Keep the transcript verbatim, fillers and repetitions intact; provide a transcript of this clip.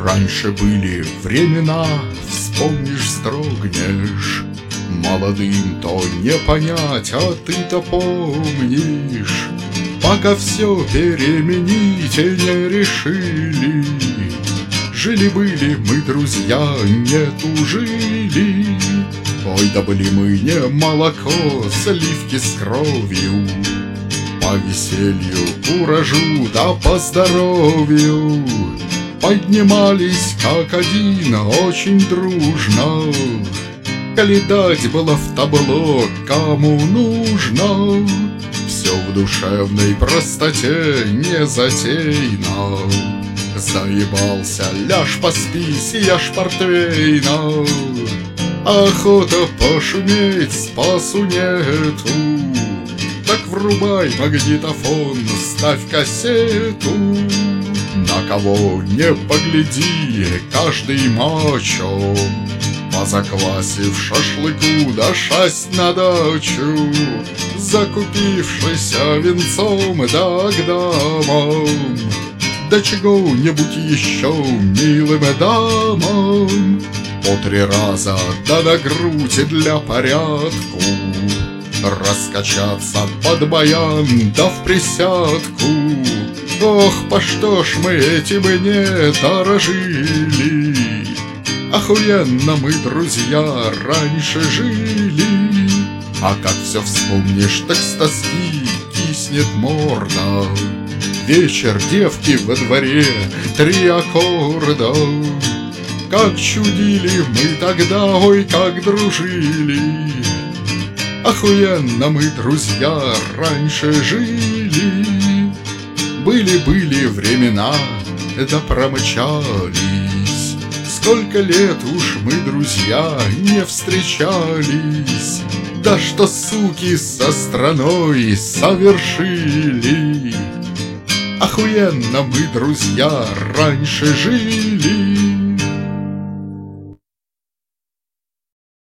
Раньше были времена, вспомнишь, вздрогнешь. Молодым то не понять, а ты-то помнишь. Пока все переменить не решили. Жили-были мы, друзья, не тужили. Ой, да были мы не молоко, сливки с кровью. По веселью, куражу, да по здоровью поднимались как один очень дружно. Коли дать было в табло, кому нужно, все в душевной простоте не затейно. Заебался, ляжь поспи, сияшь портвейна. Охота пошуметь, спасу нету. Так врубай магнитофон, ставь кассету. На кого не погляди, каждый мачо, позаквасив шашлыку, да шасть на дачу, закупившийся венцом да к дамам, да чего-нибудь еще милым дамам. По три раза, да на грудь для порядку, раскачаться под баян, да в присядку. Ох, по что ж мы этим не дорожили. Охуенно мы, друзья, раньше жили. А как все вспомнишь, так с тоски киснет морда. Вечер, девки во дворе, три аккорда. Как чудили мы тогда, ой, как дружили. Охуенно мы, друзья, раньше жили. Были-были времена, да промчались. Сколько лет уж мы, друзья, не встречались. Да что суки со страной совершили. Охуенно мы, друзья, раньше жили.